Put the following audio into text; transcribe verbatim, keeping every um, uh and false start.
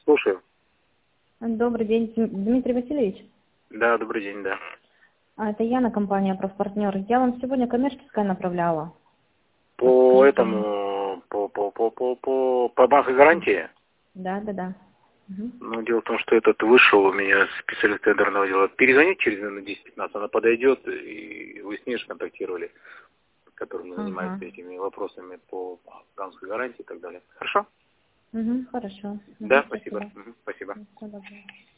Слушаю. Добрый день, Дмитрий Васильевич. Да, добрый день, да. А, это Яна, компания «Профпартнер». Я вам сегодня коммерческое направляла. По этому, по, по, по, по, по, по банку гарантии? Да, да, да. Угу. Ну, дело в том, что этот вышел у меня специалист тендерного дела. Перезвонить через минут десять-пятнадцать, она подойдет, и вы с ней же контактировали, который занимается Ага. этими вопросами по банковской гарантии и так далее. Хорошо? Угу, хорошо. Угу, Да, спасибо. спасибо. Мгм, спасибо. Всего доброго.